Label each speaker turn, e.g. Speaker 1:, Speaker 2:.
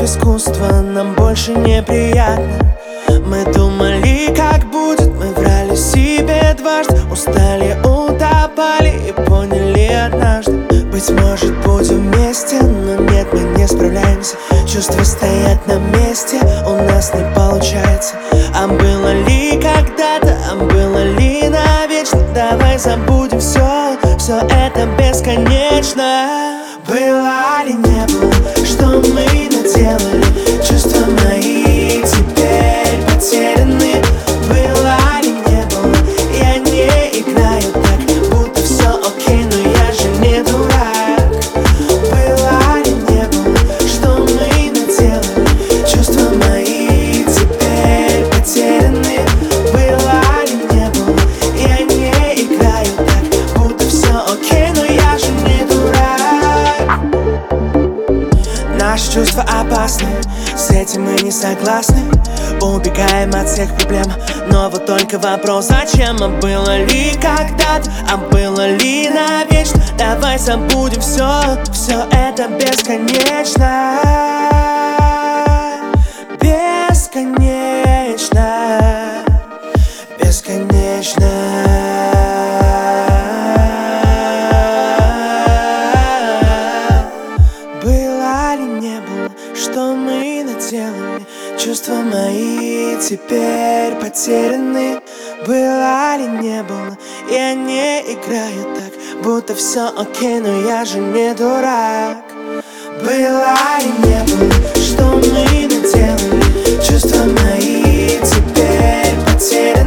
Speaker 1: искусства нам больше неприятно. Мы думали, как будет, мы врали себе дважды. Устали, утопали и поняли однажды: быть может, будем вместе, но нет, мы не справляемся. Чувства стоят на месте, у нас не получается. А было ли когда-то, а было ли навечно? Давай забудем все, все это бесконечно. Было ли, не было, что мы наделали? Чувства мои теперь потеряны. Было ли, не было, я не играю так, будто все окей, но я же не дурак. Было ли, не было, что мы наделали? Чувства мои теперь потеряны. Было ли, не было, я не играю так, будто все окей, но я же не дурак. Наши чувства опасны, с этим мы не согласны. Убегаем от всех проблем, но вот только вопрос: зачем? А было ли когда-то, а было ли навечно? Давай забудем все, все это бесконечно. Бесконечно, бесконечно. Было ли, не было, что мы наделали? Чувства мои теперь потеряны. Было ли, не было, я не играю так, будто все окей, но я же не дурак. Было ли, не было, что мы наделали? Чувства мои теперь потеряны.